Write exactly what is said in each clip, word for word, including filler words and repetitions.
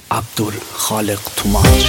عبدالخالق توماچ.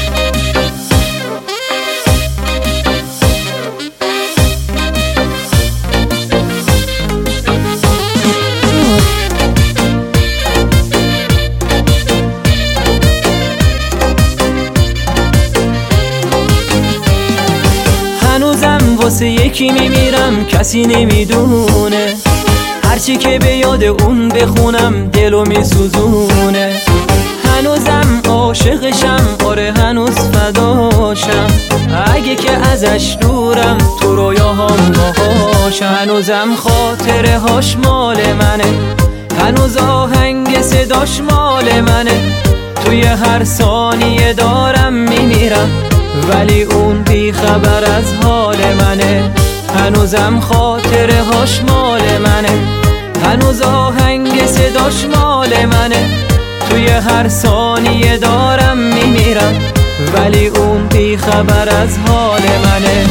هنوزم واسه یکی میمیرم کسی نمیدونه، هرچی که به یاد اون بخونم دلو میسوزونه. هنوزم عاشقشم، آره هنوز فداشم، اگه که ازش دورم تو رویاهام باهاش. هنوزم خاطره هاش مال منه، هنوز آهنگ صداش مال منه. توی هر ثانیه دارم میمیرم ولی اون بی خبر از حال منه. هنوزم خاطره هاش مال منه، هنوز آهنگ صداش مال منه. توی هر ثانیه دارم میمیرم ولی اون بی خبر از حال منه.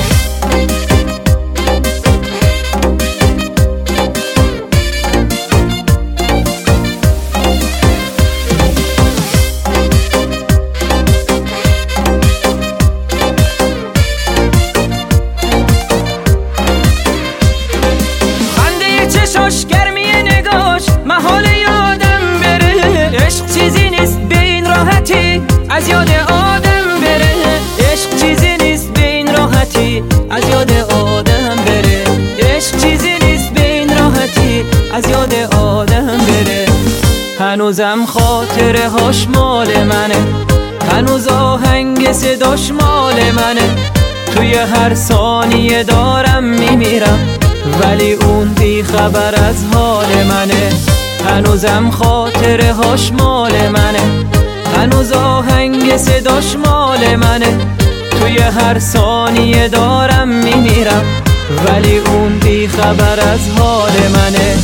چشاش گرمی نگاش محال یادم بره، عشق چیزی نیست به این راحتی از یاد آدم بره. عشق چیزی نیست به این راحتی از یاد آدم بره. عشق چیزی نیست به این راحتی از یاد آدم بره. هنوزم خاطره هاش مال منه، هنوز آهنگ صداش مال منه. توی هر ثانیه دارم میمیرم ولی اون بی خبر از حال منه. هنوزم خاطره هاش مال منه، هنوز آهنگ صداش مال منه. توی هر ثانیه دارم میمیرم ولی اون بی خبر از حال منه.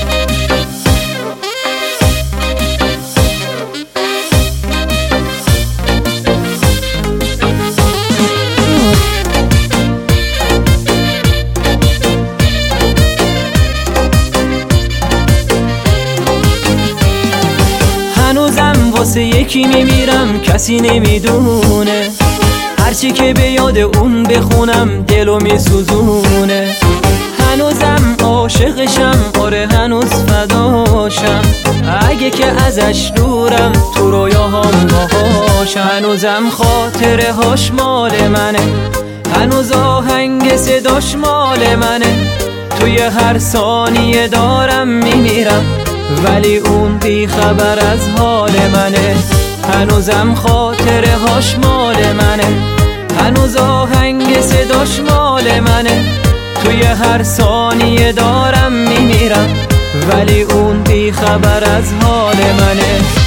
هنوزم واسه یکی میمیرم کسی نمیدونه، هرچی که به یاد اون بخونم دلو میسوزونه. هنوزم عاشقشم، آره هنوز فداشم، اگه که ازش دورم تو رویاهام باهاش. هنوزم خاطره هاش مال منه، هنوز آهنگ صداش مال منه. توی هر ثانیه دارم میمیرم ولی اون بی خبر از حال منه. هنوزم خاطره هاش مال منه، هنوز آهنگ صداش مال منه. توی هر ثانیه دارم میمیرم ولی اون بی خبر از حال منه.